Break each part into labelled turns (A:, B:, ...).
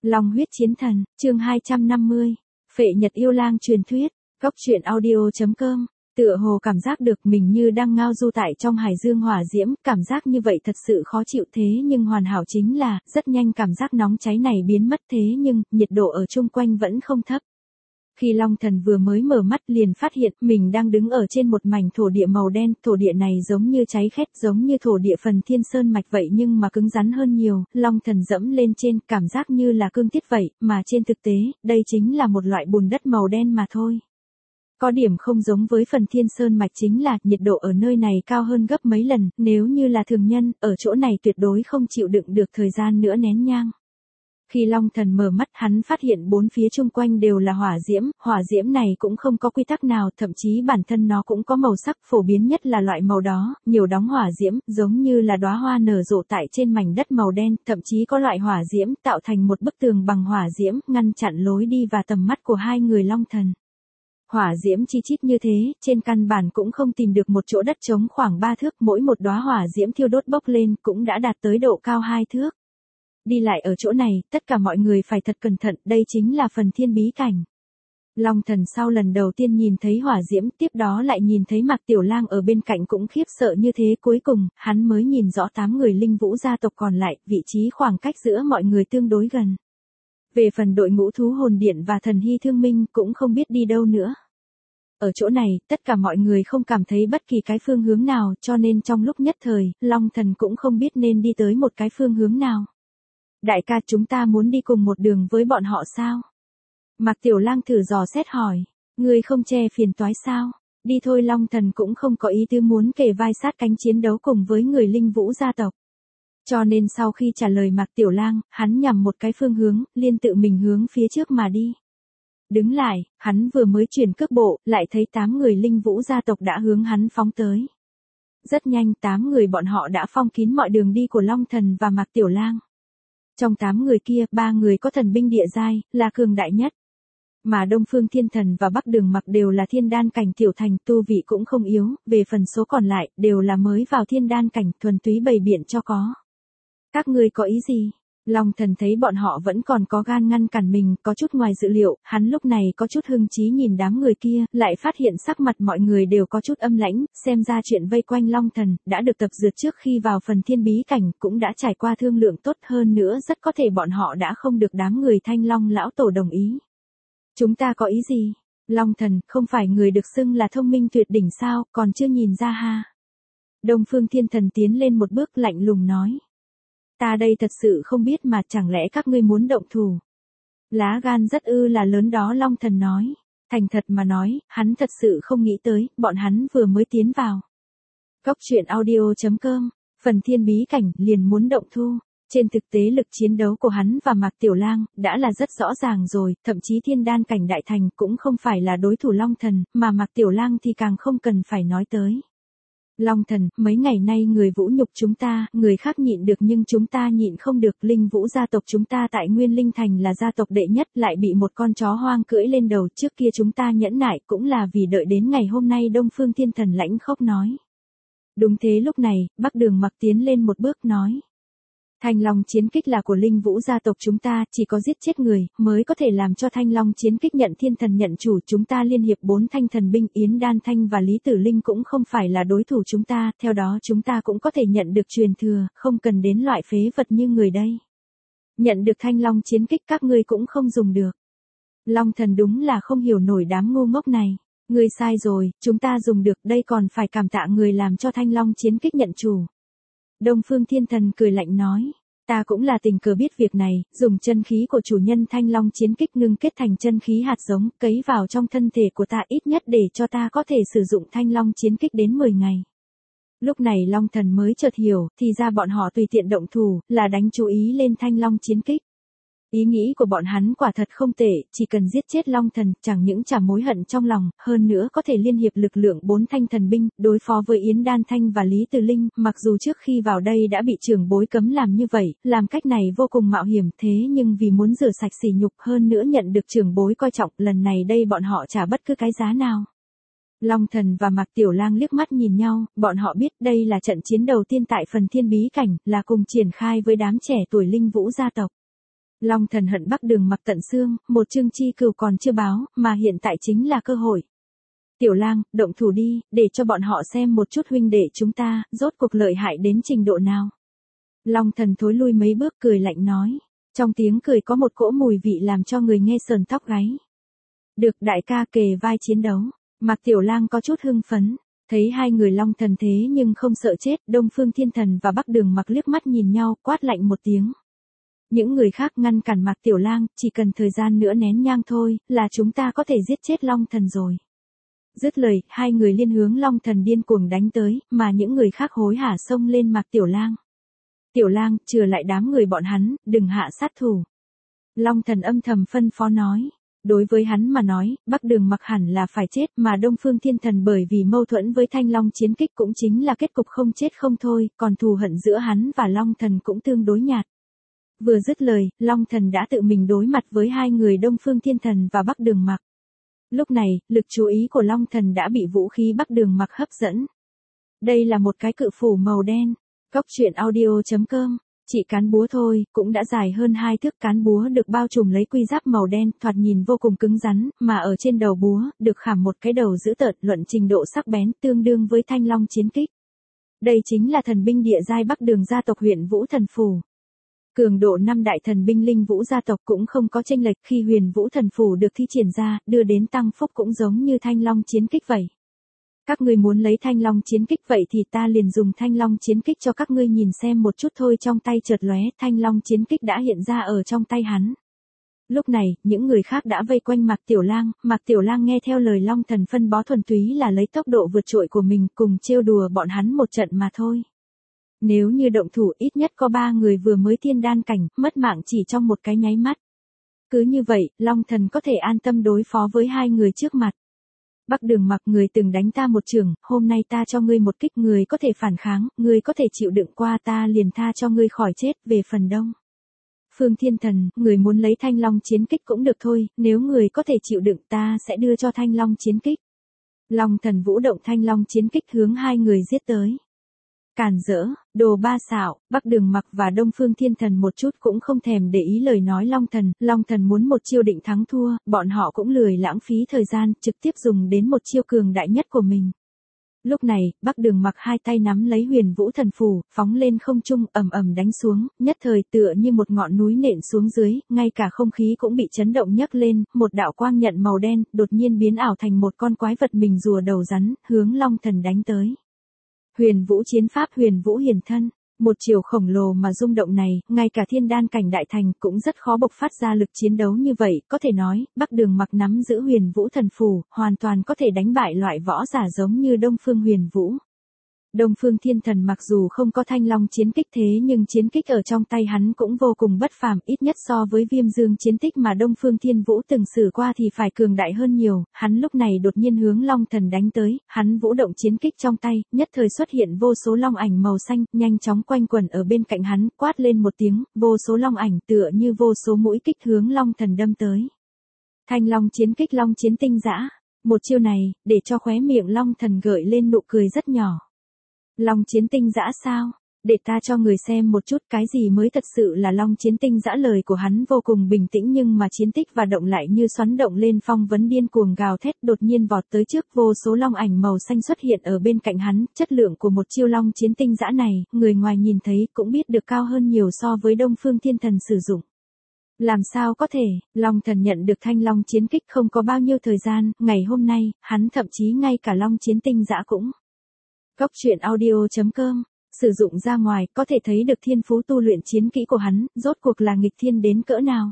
A: Long huyết chiến thần, chương 250. Phệ Nhật yêu lang truyền thuyết. Góc truyện audio.com. Tựa hồ cảm giác được mình như đang ngao du tại trong hải dương hỏa diễm, cảm giác như vậy thật sự khó chịu thế nhưng hoàn hảo chính là, rất nhanh cảm giác nóng cháy này biến mất thế nhưng, nhiệt độ ở chung quanh vẫn không thấp. Khi Long Thần vừa mới mở mắt liền phát hiện mình đang đứng ở trên một mảnh thổ địa màu đen, thổ địa này giống như cháy khét giống như thổ địa phần Thiên Sơn mạch vậy nhưng mà cứng rắn hơn nhiều, Long Thần dẫm lên trên cảm giác như là cương thiết vậy, mà trên thực tế, đây chính là một loại bùn đất màu đen mà thôi. Có điểm không giống với phần Thiên Sơn mạch chính là nhiệt độ ở nơi này cao hơn gấp mấy lần, nếu như là thường nhân, ở chỗ này tuyệt đối không chịu đựng được thời gian nữa nén nhang. Khi Long Thần mở mắt hắn phát hiện bốn phía chung quanh đều là hỏa diễm này cũng không có quy tắc nào, thậm chí bản thân nó cũng có màu sắc phổ biến nhất là loại màu đó, nhiều đóng hỏa diễm, giống như là đóa hoa nở rộ tại trên mảnh đất màu đen, thậm chí có loại hỏa diễm tạo thành một bức tường bằng hỏa diễm, ngăn chặn lối đi và tầm mắt của hai người Long Thần. Hỏa diễm chi chít như thế, trên căn bản cũng không tìm được một chỗ đất trống khoảng 3 thước, mỗi một đóa hỏa diễm thiêu đốt bốc lên cũng đã đạt tới độ cao 2 thước. Đi lại ở chỗ này, tất cả mọi người phải thật cẩn thận, đây chính là phần thiên bí cảnh. Long Thần sau lần đầu tiên nhìn thấy hỏa diễm, tiếp đó lại nhìn thấy Mạc Tiểu Lang ở bên cạnh cũng khiếp sợ như thế, cuối cùng, hắn mới nhìn rõ 8 người linh vũ gia tộc còn lại, vị trí khoảng cách giữa mọi người tương đối gần. Về phần đội ngũ thú hồn điện và thần hy thương minh cũng không biết đi đâu nữa. Ở chỗ này, tất cả mọi người không cảm thấy bất kỳ cái phương hướng nào, cho nên trong lúc nhất thời, Long Thần cũng không biết nên đi tới một cái phương hướng nào. Đại ca, chúng ta muốn đi cùng một đường với bọn họ sao? Mạc Tiểu Lang thử dò xét hỏi. Ngươi không che phiền toái sao? Đi thôi. Long Thần cũng không có ý tư muốn kề vai sát cánh chiến đấu cùng với người linh vũ gia tộc. Cho nên sau khi trả lời Mạc Tiểu Lang, hắn nhằm một cái phương hướng, liên tự mình hướng phía trước mà đi. Đứng lại, hắn vừa mới chuyển cước bộ, lại thấy 8 người linh vũ gia tộc đã hướng hắn phóng tới. Rất nhanh 8 người bọn họ đã phong kín mọi đường đi của Long Thần và Mạc Tiểu Lang. Trong 8 người kia, 3 người có thần binh địa giai, là cường đại nhất. Mà Đông Phương Thiên Thần và Bắc Đường Mặc đều là thiên đan cảnh tiểu thành, tu vị cũng không yếu, về phần số còn lại, đều là mới vào thiên đan cảnh, thuần túy bày biện cho có. Các ngươi có ý gì? Long Thần thấy bọn họ vẫn còn có gan ngăn cản mình, có chút ngoài dự liệu, hắn lúc này có chút hưng trí nhìn đám người kia, lại phát hiện sắc mặt mọi người đều có chút âm lãnh, xem ra chuyện vây quanh Long Thần, đã được tập dượt trước khi vào phần thiên bí cảnh, cũng đã trải qua thương lượng tốt hơn nữa, rất có thể bọn họ đã không được đám người Thanh Long lão tổ đồng ý. Chúng ta có ý gì? Long Thần, không phải người được xưng là thông minh tuyệt đỉnh sao, còn chưa nhìn ra ha? Đông Phương Thiên Thần tiến lên một bước lạnh lùng nói. Ta đây thật sự không biết mà chẳng lẽ các ngươi muốn động thủ. Lá gan rất là lớn đó. Long Thần nói. Thành thật mà nói, hắn thật sự không nghĩ tới, bọn hắn vừa mới tiến vào. Góc truyện audio.com, phần thiên bí cảnh liền muốn động thu. Trên thực tế lực chiến đấu của hắn và Mạc Tiểu Lang đã là rất rõ ràng rồi, thậm chí thiên đan cảnh đại thành cũng không phải là đối thủ Long Thần, mà Mạc Tiểu Lang thì càng không cần phải nói tới. Long Thần, mấy ngày nay người vũ nhục chúng ta, người khác nhịn được nhưng chúng ta nhịn không được, linh vũ gia tộc chúng ta tại Nguyên Linh Thành là gia tộc đệ nhất lại bị một con chó hoang cưỡi lên đầu, trước kia chúng ta nhẫn nại cũng là vì đợi đến ngày hôm nay. Đông Phương Thiên Thần lãnh khốc nói. Đúng thế, lúc này, Bắc Đường Mặc tiến lên một bước nói. Thanh Long chiến kích là của linh vũ gia tộc chúng ta, chỉ có giết chết người, mới có thể làm cho Thanh Long chiến kích nhận thiên thần nhận chủ, chúng ta liên hiệp 4 thanh thần binh, Yến Đan Thanh và Lý Tử Linh cũng không phải là đối thủ chúng ta, theo đó chúng ta cũng có thể nhận được truyền thừa, không cần đến loại phế vật như người đây. Nhận được Thanh Long chiến kích các ngươi cũng không dùng được. Long Thần đúng là không hiểu nổi đám ngu ngốc này. Ngươi sai rồi, chúng ta dùng được, đây còn phải cảm tạ người làm cho Thanh Long chiến kích nhận chủ. Đông Phương Thiên Thần cười lạnh nói, ta cũng là tình cờ biết việc này, dùng chân khí của chủ nhân Thanh Long chiến kích ngưng kết thành chân khí hạt giống, cấy vào trong thân thể của ta ít nhất để cho ta có thể sử dụng Thanh Long chiến kích đến 10 ngày. Lúc này Long Thần mới chợt hiểu, thì ra bọn họ tùy tiện động thủ, là đánh chú ý lên Thanh Long chiến kích. Ý nghĩ của bọn hắn quả thật không tệ, chỉ cần giết chết Long Thần, chẳng những trả mối hận trong lòng, hơn nữa có thể liên hiệp lực lượng 4 thanh thần binh, đối phó với Yến Đan Thanh và Lý Từ Linh, mặc dù trước khi vào đây đã bị trưởng bối cấm làm như vậy, làm cách này vô cùng mạo hiểm, thế nhưng vì muốn rửa sạch sỉ nhục hơn nữa nhận được trưởng bối coi trọng, lần này đây bọn họ trả bất cứ cái giá nào. Long Thần và Mạc Tiểu Lang liếc mắt nhìn nhau, bọn họ biết đây là trận chiến đầu tiên tại phần thiên bí cảnh, là cùng triển khai với đám trẻ tuổi linh vũ gia tộc. Long Thần hận Bắc Đường Mặc tận xương, một chương chi cừu còn chưa báo, mà hiện tại chính là cơ hội. Tiểu Lang, động thủ đi, để cho bọn họ xem một chút huynh đệ chúng ta, rốt cuộc lợi hại đến trình độ nào. Long Thần thối lui mấy bước cười lạnh nói. Trong tiếng cười có một cỗ mùi vị làm cho người nghe sờn tóc gáy. Được đại ca kề vai chiến đấu, Mạc Tiểu Lang có chút hưng phấn. Thấy hai người Long Thần thế nhưng không sợ chết, Đông Phương Thiên Thần và Bắc Đường Mặc liếc mắt nhìn nhau, quát lạnh một tiếng. Những người khác ngăn cản Mạc Tiểu Lang, chỉ cần thời gian nữa nén nhang thôi, là chúng ta có thể giết chết Long Thần rồi. Dứt lời, hai người liên hướng Long Thần điên cuồng đánh tới, mà những người khác hối hả xông lên Mạc Tiểu Lang. Tiểu Lang, chừa lại đám người bọn hắn, đừng hạ sát thủ. Long Thần âm thầm phân phó nói. Đối với hắn mà nói, Bắc Đường Mặc hẳn là phải chết, mà Đông Phương Thiên Thần bởi vì mâu thuẫn với Thanh Long chiến kích cũng chính là kết cục không chết không thôi, còn thù hận giữa hắn và Long Thần cũng tương đối nhạt. Vừa dứt lời, Long Thần đã tự mình đối mặt với hai người Đông Phương Thiên Thần và Bắc Đường Mặc. Lúc này, lực chú ý của Long Thần đã bị vũ khí Bắc Đường Mặc hấp dẫn. Đây là một cái cự phủ màu đen. Cóc truyện audio.com. Chỉ cán búa thôi, cũng đã dài hơn 2 thước, cán búa được bao trùm lấy quy giáp màu đen, thoạt nhìn vô cùng cứng rắn, mà ở trên đầu búa, được khảm một cái đầu dữ tợn, luận trình độ sắc bén, tương đương với Thanh Long chiến kích. Đây chính là thần binh địa giai Bắc Đường gia tộc Huyền Vũ Thần Phù. Cường độ 5 đại thần binh Linh Vũ gia tộc cũng không có chênh lệch, khi Huyền Vũ Thần Phù được thi triển ra, đưa đến tăng phúc cũng giống như Thanh Long chiến kích vậy. Các ngươi muốn lấy Thanh Long chiến kích vậy thì ta liền dùng Thanh Long chiến kích cho các ngươi nhìn xem một chút thôi. Trong tay chợt lóe, Thanh Long chiến kích đã hiện ra ở trong tay hắn. Lúc này, những người khác đã vây quanh Mạc Tiểu Lang, Mạc Tiểu Lang nghe theo lời Long Thần phân bó thuần túy là lấy tốc độ vượt trội của mình cùng trêu đùa bọn hắn một trận mà thôi. Nếu như động thủ ít nhất có 3 người vừa mới thiên đan cảnh, mất mạng chỉ trong một cái nháy mắt. Cứ như vậy, Long Thần có thể an tâm đối phó với hai người trước mặt. Bắc Đường Mặc, người từng đánh ta một chưởng, hôm nay ta cho ngươi một kích, người có thể phản kháng, người có thể chịu đựng qua ta liền tha cho ngươi khỏi chết. Về phần Đông Phương Thiên Thần, người muốn lấy Thanh Long chiến kích cũng được thôi, nếu người có thể chịu đựng ta sẽ đưa cho Thanh Long chiến kích. Long Thần vũ động Thanh Long chiến kích hướng hai người giết tới. Càn rỡ, đồ ba xạo, Bắc Đường Mặc và Đông Phương Thiên Thần một chút cũng không thèm để ý lời nói Long Thần muốn một chiêu định thắng thua, bọn họ cũng lười lãng phí thời gian, trực tiếp dùng đến một chiêu cường đại nhất của mình. Lúc này, Bắc Đường Mặc hai tay nắm lấy Huyền Vũ Thần Phù, phóng lên không trung, ầm ầm đánh xuống, nhất thời tựa như một ngọn núi nện xuống dưới, ngay cả không khí cũng bị chấn động nhấc lên, một đạo quang nhận màu đen, đột nhiên biến ảo thành một con quái vật mình rùa đầu rắn, hướng Long Thần đánh tới. Huyền Vũ chiến pháp Huyền Vũ hiển thân, một chiều khổng lồ mà rung động này, ngay cả thiên đan cảnh đại thành cũng rất khó bộc phát ra lực chiến đấu như vậy, có thể nói, Bắc Đường Mặc nắm giữ Huyền Vũ Thần Phù, hoàn toàn có thể đánh bại loại võ giả giống như Đông Phương Huyền Vũ. Đông Phương Thiên Thần mặc dù không có Thanh Long chiến kích thế nhưng chiến kích ở trong tay hắn cũng vô cùng bất phàm, ít nhất so với Viêm Dương chiến tích mà Đông Phương Thiên Vũ từng sử qua thì phải cường đại hơn nhiều. Hắn lúc này đột nhiên hướng Long Thần đánh tới, hắn vũ động chiến kích trong tay, nhất thời xuất hiện vô số long ảnh màu xanh, nhanh chóng quanh quẩn ở bên cạnh hắn, quát lên một tiếng, vô số long ảnh tựa như vô số mũi kích hướng Long Thần đâm tới. Thanh Long chiến kích, Long chiến tinh dã, một chiêu này, để cho khóe miệng Long Thần gợi lên nụ cười rất nhỏ. Long chiến tinh dã sao? Để ta cho người xem một chút cái gì mới thật sự là Long chiến tinh dã. Lời của hắn vô cùng bình tĩnh nhưng mà chiến tích và động lại như xoắn động lên, phong vấn điên cuồng gào thét, đột nhiên vọt tới trước, vô số long ảnh màu xanh xuất hiện ở bên cạnh hắn, chất lượng của một chiêu Long chiến tinh dã này, người ngoài nhìn thấy cũng biết được cao hơn nhiều so với Đông Phương Thiên Thần sử dụng. Làm sao có thể, Long Thần nhận được Thanh Long chiến kích không có bao nhiêu thời gian, ngày hôm nay, hắn thậm chí ngay cả Long chiến tinh dã cũng. Cóc truyện audio.com, sử dụng ra ngoài, có thể thấy được thiên phú tu luyện chiến kỹ của hắn, rốt cuộc là nghịch thiên đến cỡ nào.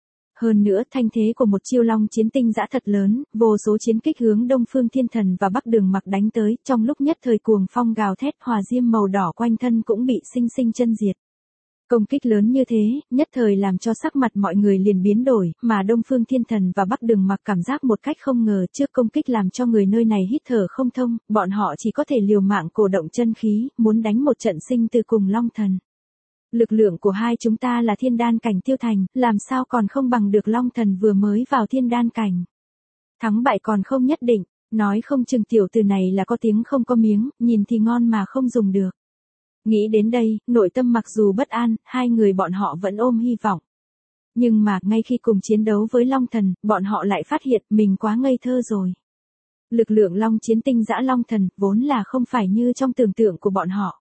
A: Hơn nữa, thanh thế của một chiêu Long chiến tinh dã thật lớn, vô số chiến kích hướng Đông Phương Thiên Thần và Bắc Đường Mặc đánh tới, trong lúc nhất thời cuồng phong gào thét, hỏa diêm màu đỏ quanh thân cũng bị sinh sinh chân diệt. Công kích lớn như thế, nhất thời làm cho sắc mặt mọi người liền biến đổi, mà Đông Phương Thiên Thần và Bắc Đường Mặc cảm giác một cách không ngờ, trước công kích làm cho người nơi này hít thở không thông, bọn họ chỉ có thể liều mạng cổ động chân khí, muốn đánh một trận sinh tử cùng Long Thần. Lực lượng của hai chúng ta là thiên đan cảnh tiêu thành, làm sao còn không bằng được Long Thần vừa mới vào thiên đan cảnh. Thắng bại còn không nhất định, nói không chừng tiểu tử này là có tiếng không có miếng, nhìn thì ngon mà không dùng được. Nghĩ đến đây, nội tâm mặc dù bất an, hai người bọn họ vẫn ôm hy vọng. Nhưng mà ngay khi cùng chiến đấu với Long Thần, bọn họ lại phát hiện mình quá ngây thơ rồi. Lực lượng Long Chiến Tinh Dã Long Thần vốn là không phải như trong tưởng tượng của bọn họ.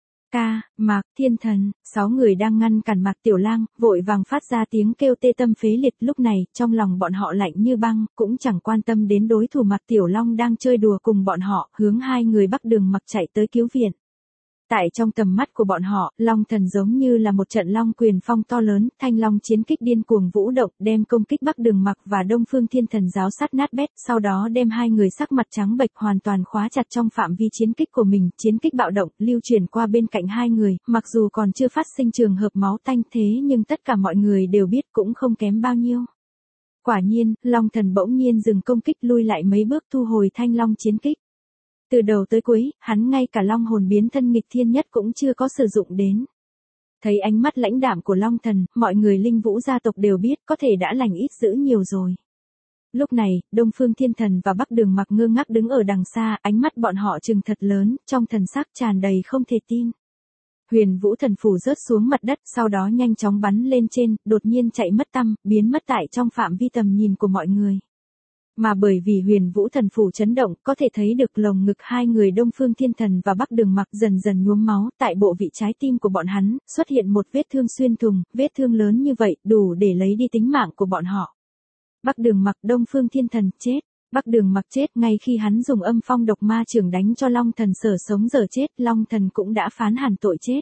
A: Mạc Thiên Thần, 6 người đang ngăn cản Mạc Tiểu Lang, vội vàng phát ra tiếng kêu tê tâm phế liệt. Lúc này, trong lòng bọn họ lạnh như băng, cũng chẳng quan tâm đến đối thủ Mạc Tiểu Long đang chơi đùa cùng bọn họ, hướng hai người Bắc Đường Mặc chạy tới cứu viện. Tại trong tầm mắt của bọn họ, Long Thần giống như là một trận long quyền phong to lớn, thanh long chiến kích điên cuồng vũ động, đem công kích Bắc Đường Mặc và Đông Phương Thiên Thần giáo sát nát bét, sau đó đem hai người sắc mặt trắng bệch hoàn toàn khóa chặt trong phạm vi chiến kích của mình, chiến kích bạo động, lưu chuyển qua bên cạnh hai người, mặc dù còn chưa phát sinh trường hợp máu tanh thế nhưng tất cả mọi người đều biết cũng không kém bao nhiêu. Quả nhiên, Long Thần bỗng nhiên dừng công kích lui lại mấy bước thu hồi thanh long chiến kích. Từ đầu tới cuối, hắn ngay cả long hồn biến thân nghịch thiên nhất cũng chưa có sử dụng đến. Thấy ánh mắt lãnh đạm của Long Thần, mọi người Linh Vũ gia tộc đều biết có thể đã lành ít dữ nhiều rồi. Lúc này, Đông Phương Thiên Thần và Bắc Đường Mặc ngơ ngác đứng ở đằng xa, ánh mắt bọn họ trừng thật lớn, trong thần sắc tràn đầy không thể tin. Huyền Vũ Thần Phủ rớt xuống mặt đất, sau đó nhanh chóng bắn lên trên, đột nhiên chạy mất tăm, biến mất tại trong phạm vi tầm nhìn của mọi người. Mà bởi vì Huyền Vũ Thần Phủ chấn động, có thể thấy được lồng ngực hai người Đông Phương Thiên Thần và Bắc Đường Mặc dần dần nhuốm máu, tại bộ vị trái tim của bọn hắn, xuất hiện một vết thương xuyên thùng, vết thương lớn như vậy, đủ để lấy đi tính mạng của bọn họ. Bắc Đường Mặc, Đông Phương Thiên Thần, chết. Bắc Đường Mặc chết ngay khi hắn dùng âm phong độc ma chưởng đánh cho Long Thần sở sống giờ chết, Long Thần cũng đã phán hẳn tội chết.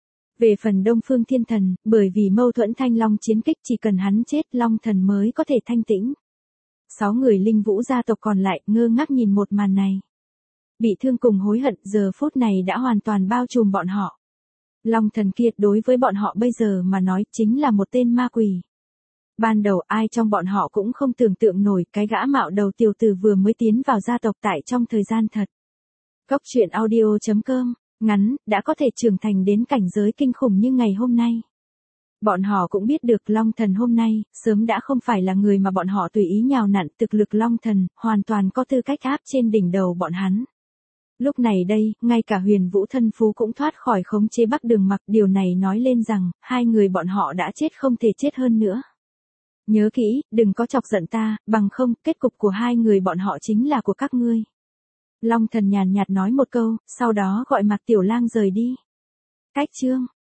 A: Về phần Đông Phương Thiên Thần, bởi vì mâu thuẫn thanh long chiến kích chỉ cần hắn chết Long Thần mới có thể thanh tĩnh. 6 người Linh Vũ gia tộc còn lại ngơ ngác nhìn một màn này. Bị thương cùng hối hận giờ phút này đã hoàn toàn bao trùm bọn họ. Long Thần kia đối với bọn họ bây giờ mà nói chính là một tên ma quỷ. Ban đầu ai trong bọn họ cũng không tưởng tượng nổi cái gã mạo đầu tiểu tử vừa mới tiến vào gia tộc tại trong thời gian thật. Góc truyện audio.com, ngắn, đã có thể trưởng thành đến cảnh giới kinh khủng như ngày hôm nay. Bọn họ cũng biết được Long Thần hôm nay, sớm đã không phải là người mà bọn họ tùy ý nhào nặn, thực lực Long Thần, hoàn toàn có tư cách áp trên đỉnh đầu bọn hắn. Lúc này đây, ngay cả Huyền Vũ Thân Phú cũng thoát khỏi khống chế Bắc Đường Mặc, điều này nói lên rằng, hai người bọn họ đã chết không thể chết hơn nữa. Nhớ kỹ, đừng có chọc giận ta, bằng không, kết cục của hai người bọn họ chính là của các ngươi. Long Thần nhàn nhạt nói một câu, sau đó gọi Mạc Tiểu Lang rời đi. Cách chương